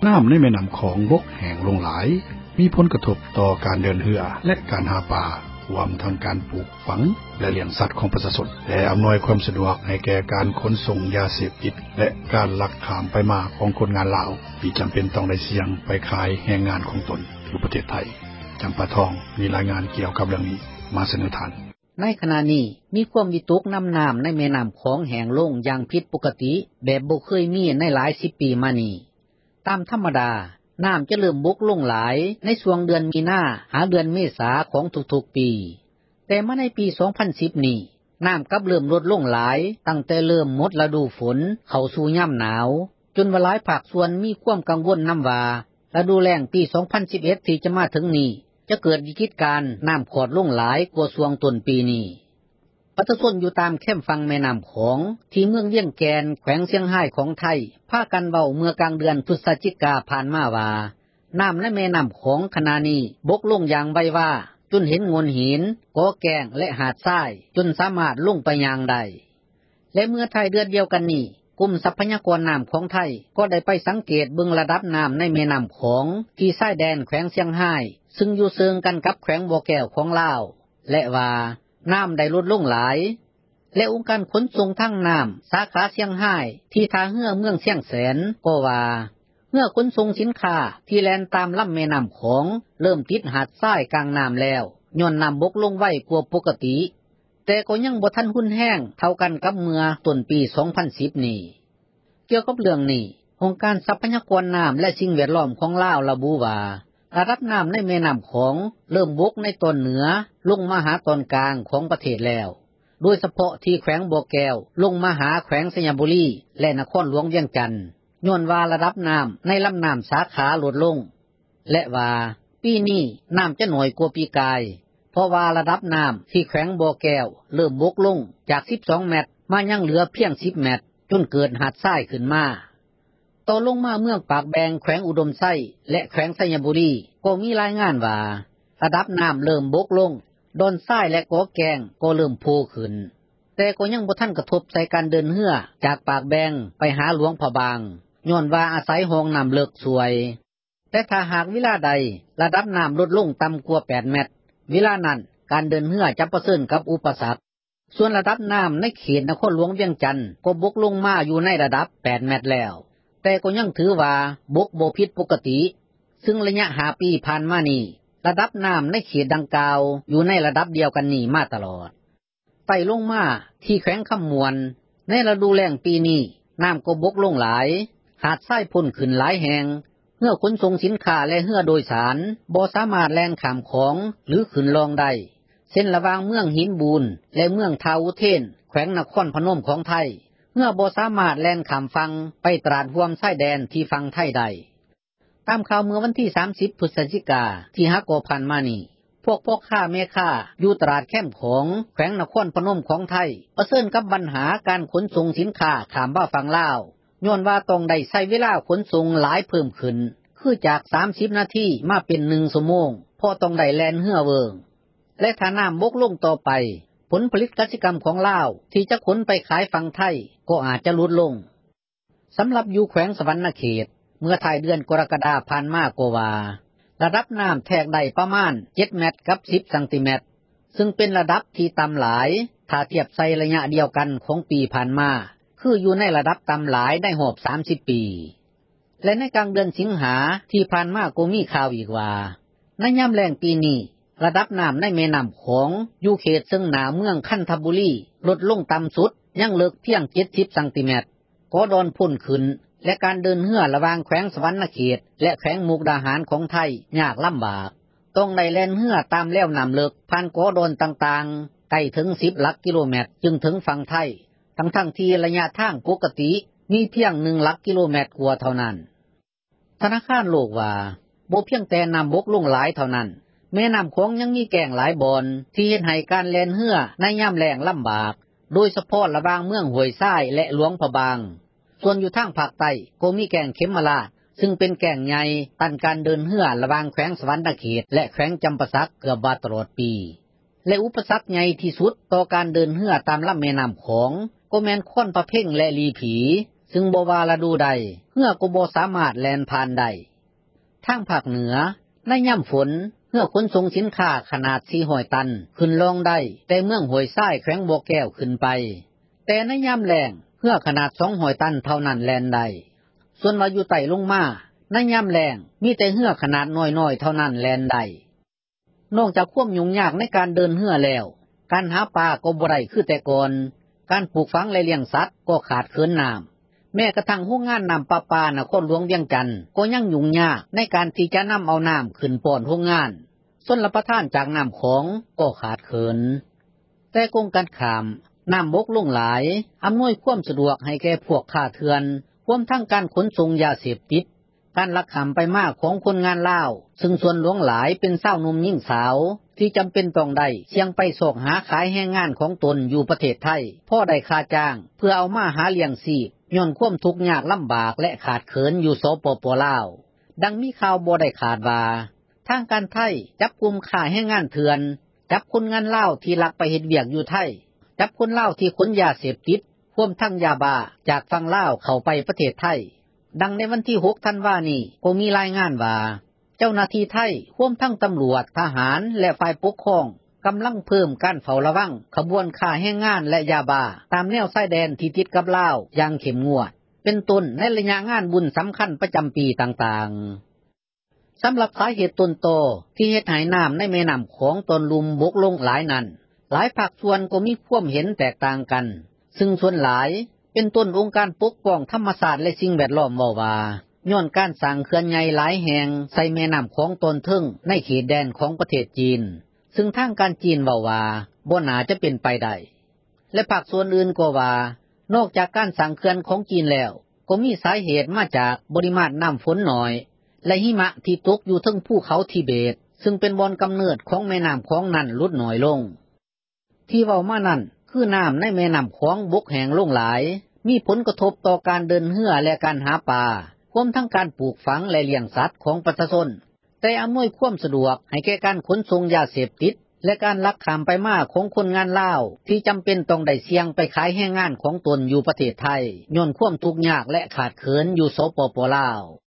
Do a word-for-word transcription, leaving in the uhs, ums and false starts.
น้ำในแม่น้ำของบกแห้งลงหลายมีผลกระทบต่อการเดินเรือและการหาปลารวมทั้งการปลูกฝังและเลี้ยงสัตว์ของประชาชนและอำนวยความสะดวกให้แก่การขนส่งยาเสพติดและการลักข้ามไปมาของคนงานลาวที่จำเป็นต้องได้เสี่ยงไปขายแรงงานของตนอยู่ประเทศไทยจำปาทองมีรายงานเกี่ยวกับเรื่องนี้มาเสนอท่านในขณะนี้มีความวิตกน้ำน้ำในแม่น้ำของแห้งลงอย่างผิดปกติแบบบ่เคยมีในหลายสิบปีมานี้ตามธรรมดาน้ำจะเริ่มบกลงหลายในช่วงเดือนมีนาหาเดือนเมษาของทุกๆปีแต่มาในปีสองพันสิบนี้น้ำกลับเริ่มลดลงหลายตั้งแต่เริ่มหมดฤดูฝนเข้าสู่ยามหนาวจนว่าหลายภาคส่วนมีความกังวลนำว่าฤดูแล้งปีสองพันสิบเอ็ดที่จะมาถึงนี้จะเกิดวิกฤตการณ์น้ำขอดลงหลายกว่าช่วงต้นปีนี้ประชาชนอยู่ตามแคมป์ฝั่งแม่น้ำของที่เมืองเวียงแกนแขวงเชียงรายของไทยพากันเว้าเมื่อกลางเดือนพฤศจิกายนผ่านมาว่าน้ำในแม่น้ำของขณะนี้บกลงอย่างไวว่าจนเห็นโงนหินกอแกงและหาดทรายจนสามารถลงไปย่างได้และเมื่อไทยเดือนเดียวกันนี้กรมทรัพยากรน้ำของไทยก็ได้ไปสังเกตเบิ่งระดับน้ำในแม่น้ำของที่ชายแดนแขวงเชียงรายซึ่งอยู่เชิงกันกับแขวงบ่อแก้วของลาวและว่าน้ำได้ลดลงหลายและองค์การขนส่งทางน้ำสาขาเชียงรายที่ท่าเรือเมืองเชียงแสนก็ว่าเรือขนส่งสินค้าที่แล่นตามลำแม่น้ำของเริ่มติดหาดทรายกลางน้ำแล้วย้อนน้ำบกลงไวกว่าปกติแต่ก็ยังบ่ทันหุ่นแห้งเท่ากันกับเมื่อต้นปีสองพันสิบนี้เกี่ยวกับเรื่องนี้องค์การทรัพยากรน้ำและสิ่งแวดล้อมของลาวระบุว่าระดับน้ำในแม่น้ำของเริ่มบกในตอนเหนือลงมาหาตอนกลางของประเทศแล้วโดยเฉพาะที่แขวงบ่อแก้วลงมาหาแขวงสยามบุรีและนครหลวงเวียงจันทน์ย้อนว่าระดับน้ำในลำน้ำสาขาลดลงและว่าปีนี้น้ำจะน้อยกว่าปีกายเพราะว่าระดับน้ำที่แขวงบ่อแก้วเริ่มบกลงจากสิบสองเมตรมายังเหลือเพียงสิบเมตรจนเกิดหาดทรายขึ้นมาต่อลงมาเมืองปากแบงแขวงอุดมไส้และแขวงสยามบุรีก็มีรายงานว่าระดับน้ำเริ่มบกลงดอนทรายและกอแกงก็เริ่มโผล่ขึ้นแต่ก็ยังบ่ทันกระทบใส่การเดินเรือจากปากแบงไปหาหลวงพระบางย้อนว่าอาศัยห้องน้ำเลิกสวยแต่ถ้าหากเวลาใดระดับน้ำลดลงต่ำกว่าแปดเมตรเวลานั้นการเดินเรือจะเผชิญกับอุปสรรคส่วนระดับน้ำในเขตนครหลวงเวียงจันทน์ก็บกลงมาอยู่ในระดับแปดเมตรแล้วแต่ก็ยังถือว่าบกบ่ผิดปกติซึ่งระยะห้าปีผ่านมานี้ระดับน้ำในเขตดังกล่าวอยู่ในระดับเดียวกันนี้มาตลอดไต่ลงมาที่แขวงคำมวนในฤดูแล้งปีนี้น้ำก็บกลงหลายหาดทรายพ่นขึ้นหลายแห่งเรือขนส่งสินค้าและเรือโดยสารบ่สามารถแล่นข้ามของหรือขึ้นลองได้เส้นระหว่างเมืองหินบูนและเมืองทาวุเทนแขวงนครพนมของไทยเรือบ่สามารถแล่นข้ามฝั่งไปตราดห่วมชายแดนที่ฝั่งไทยได้ตามข่าวเมื่อวันที่สามสิบพฤศจิกายนที่ฮักก็ผ่านมานี่พวกพ่อค้าแม่ค้าอยู่ตลาดแคมป์ของแขวงนครพนมของไทยเผชิญกับปัญหาการขนส่งสินค้าข้ามบ่าฝั่งลาวย้อนว่าต้องได้ใช้เวลาขนส่งหลายเพิ่มขึ้นคือจากสามสิบนาทีมาเป็นหนึ่งชั่วโมงเพราะต้องได้แล่นเรือเวิงและถ้าน้ำบกลงต่อไปผลผลิตกสิกรรมของลาวที่จะขนไปขายฝั่งไทยก็อาจจะลดลงสำหรับอยู่แขวงสวรรณเขตเมื่อท้ายเดือนกรกฎาคมผ่านมาก็ว่าระดับน้ำแทกได้ประมาณเจ็ดเมตรกับสิบเซนติเมตรซึ่งเป็นระดับที่ต่ำหลายถ้าเทียบใส่ระยะเดียวกันของปีผ่านมาคืออยู่ในระดับต่ำหลายได้รอบสามสิบปีและในกลางเดือนสิงหาที่ผ่านมาก็มีข่าวอีกว่าในยามแล้งปีนี้ระดับน้ำในแม่น้ำของอยู่เขตซึ่งหน้าเมืองคันธบุรีลดลงต่ำสุดยังเลิกเพียงเจ็ดสิบเซนติเมตรก็ดอนพ่นขึ้นและการเดินเรือระหว่างแขวงสวรรณเขตและแขวงมุกดาหารของไทยยากลำบากต้องได้แล่นเรือตามแนวน้ำเลิกผ่านกอดอนต่างๆไกลถึงสิบหลักกิโลเมตรจึงถึงฝั่งไทยทั้งๆที่ระยะทางปกติมีเพียงหนึ่งหลักกิโลเมตรกว่าเท่านั้นธนาคารโลกว่าบ่เพียงแต่น้ำบกลงหลายเท่านั้นแม่น้ำโขงยังมีแก่งหลายบ่อนที่เฮ็ดให้การแล่นเรือในยามแล้งลำบากโดยเฉพาะระหว่างเมืองห้วยทรายและหลวงพระบางส่วนอยู่ทางภาคใต้ก็มีแก่งเข็มมาลาดซึ่งเป็นแก่งใหญ่ตันการเดินเรือระหว่างแขวงสวรรณเขตและแขวงจำปาสักเกือบว่าตลอดปีและอุปสรรคใหญ่ที่สุดต่อการเดินเรือตามลำแม่น้ำโขงก็แม่นค้อนประเพ่งและลีผีซึ่งบ่ว่าฤดูใดเรือก็บ่สามารถแล่นผ่านได้ทางภาคเหนือในยามฝนเรือขนส่งสินค้าขนาดสี่ร้อยตันขึ้นลงได้แต่เมืองห้วยทรายแขวงบ่อแก้วขึ้นไปแต่ในยามแล้งเรือขนาดสองร้อยตันเท่านั้นแล่นได้ส่วนว่าอยู่ใต้ลงมาในยามแล้งมีแต่เรือขนาดน้อยๆเท่านั้นแล่นได้นอกจากความยุ่งยากในการเดินเรือแล้วการหาปลาก็บ่ได้คือแต่ก่อนการปลูกฝังและเลี้ยงสัตว์ก็ขาดเคินน้ำแม้กระทั่งโรงงานน้ำประปานครหลวงเวียงจันทน์ก็ยังยุ่งยากในการที่จะนำเอาน้ำขึ้นป้อนโรงงานส่วนรับประทานจากน้ำของก็ขาดเคินแต่กงกันข้ามน้ำบกลงหลายอำนวยความสะดวกให้แก่พวกค้าเถื่อนรวมทั้งการขนส่งยาเสพติดการลักขำไปมากของคนงานลาวซึ่งส่วนหลวงหลายเป็นสาวหนุ่มหญิงสาวที่จำเป็นต้องได้เสี่ยงไปสอกหาขายแรงงานของตนอยู่ประเทศไทยพอได้ค่าจ้างเพื่อเอามาหาเลี้ยงชีพย้อนความทุกข์ยากลำบากและขาดเขินอยู่สปป.ลาวดังมีข่าวบ่ได้ขาดว่าทางการไทยจับกุมฆ่าแรงงานเถื่อนจับคนงานลาวที่ลักไปเฮ็ดเวียกอยู่ไทยจับคนลาวที่ขนยาเสพติดรวมทั้งยาบ้าจากฝั่งลาวเข้าไปประเทศไทยดังในวันที่หกธันวาคมนี้ก็มีรายงานว่าเจ้าหน้าที่ไทยรวมทั้งตำรวจทหารและฝ่ายปกครองกำลังเพิ่มการเฝ้าระวังขบวนค้าแรงงานและยาบ้าตามแนวชายแดนที่ติดกับลาวอย่างเข้มงวดเป็นต้นในระยะงานบุญสำคัญประจำปีต่างๆสำหรับสาเหตุต้นตอที่เฮ็ดให้น้ำในแม่น้ำของตนลุมบกลงหลายนั้นหลายภาคส่วนก็มีความเห็นแตกต่างกันซึ่งส่วนหลายเป็นต้นองค์การปกป้องธรรมชาติและสิ่งแวดล้อมเว้าว่าย้อนการสร้างเขื่อนใหญ่หลายแห่งใส่แม่น้ำของตนทึ่งในเขตแดนของประเทศจีนซึ่งทางการจีนเว้าว่าบ่น่าจะเป็นไปได้และภาคส่วนอื่นก็ว่านอกจากการสร้างเขื่อนของจีนแล้วก็มีสาเหตุมาจากปริมาณน้ำฝนน้อยและหิมะที่ตกอยู่ทึ่งภูเขาทิเบตซึ่งเป็นบ่อนกำเนิดของแม่น้ำของนั้นลดน้อยลงที่เว้ามานั้นคือน้ำในแม่น้ำของบกแห้งลงหลายมีผลกระทบต่อการเดินเรือและการหาปลารวมทั้งการปลูกฝังและเลี้ยงสัตว์ของประชาชนแต่อำนวยความสะดวกให้แก่การขนส่งยาเสพติดและการลักขามไปมาของคนงานลาวที่จำเป็นต้องได้เสี่ยงไปขายแรงงานของตนอยู่ประเทศไทยย้อนความทุกข์ยากและขาดเขินอยู่สปป.ลาว